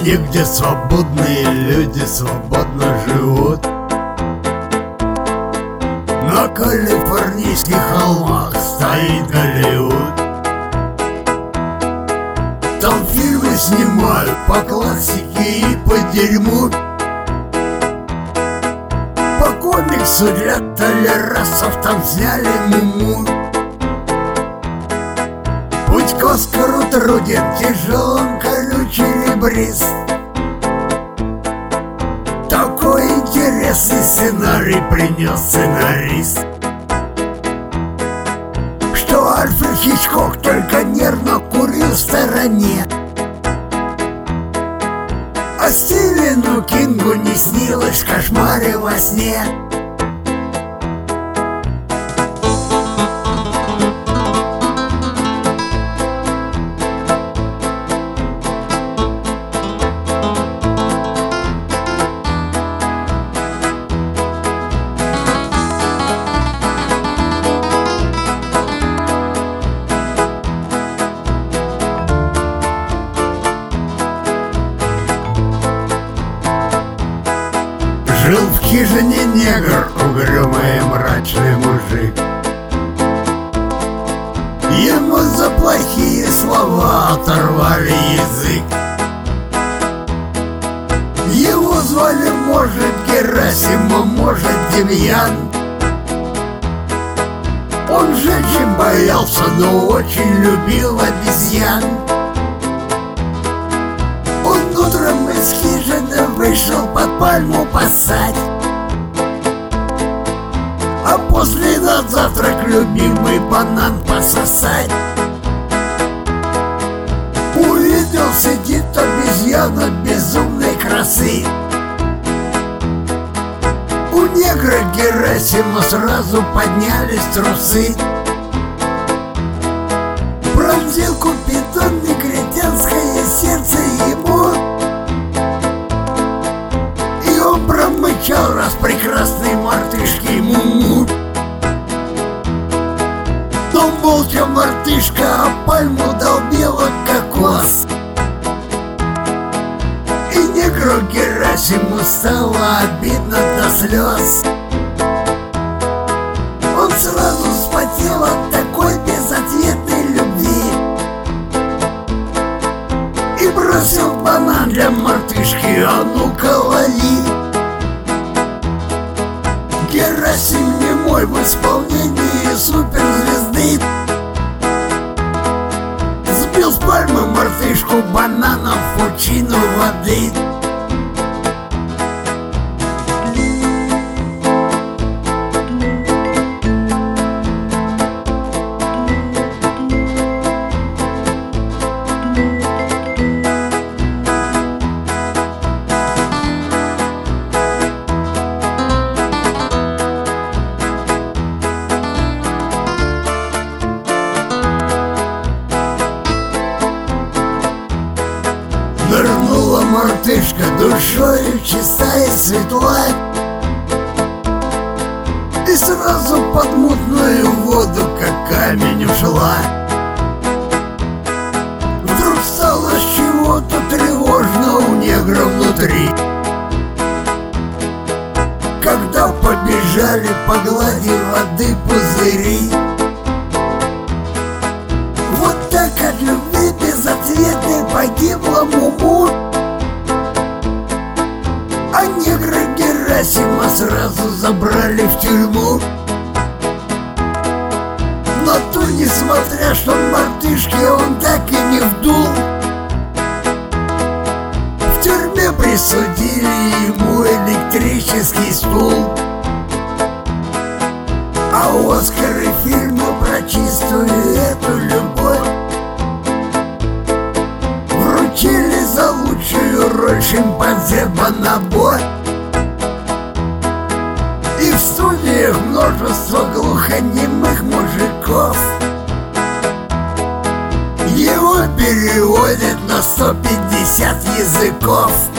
стране, где свободные люди свободно живут. На калифорнийских холмах стоит Голливуд. Там фильмы снимают по классике и по дерьму. По комиксу для толерасов там сняли Муму. Путь к Оскару труден, тяжелым колючий ребриз. Такой интересный сценарий принес сценарист, что Альфред Хичкок только нервно курил в стороне. А Стивену Кингу не снилось в кошмаре во сне. Жил в хижине негр, угрюмый и мрачный мужик. Ему за плохие слова оторвали язык. Его звали, может, Герасим, а может, Демьян. Он женщин боялся, но очень любил обезьян. Он утром из хижины вышел под пальму поссать, а после на завтрак любимый банан пососать. Увидел, сидит обезьяна безумной красы. У негра Герасима сразу поднялись трусы. Пронзил Купидон негритянское сердце ему, и он промычал распрекрасный мартышки Муму. Но молча мартышка о пальму долбила кокос, и негру Герасиму стало обидно до слез. Он сразу вспотел от такой безответной любви и бросил банан для мартышки, а ну-ка лови. Герасим немой в исполнении суперзвезды сбил с пальмы мартышку бананом в пучину воды. Нырнула мартышка душою чистая и светла, и сразу под мутную воду, как камень, ушла. Вдруг стало с чего-то тревожно у негра внутри, когда побежали по глади воды пузыри. Вот так от любви безответной погибла Муму, а негра Герасима сразу забрали в тюрьму. Но то, несмотря что мартышки он так и не вдул, в тюрьме присудили ему электрический стул. А Оскары фильму про чистую эту любовь вручили за лучшую роль шимпанзе Бонобо. И в студиях множество глухонемых мужиков. Его переводят на 150 языков.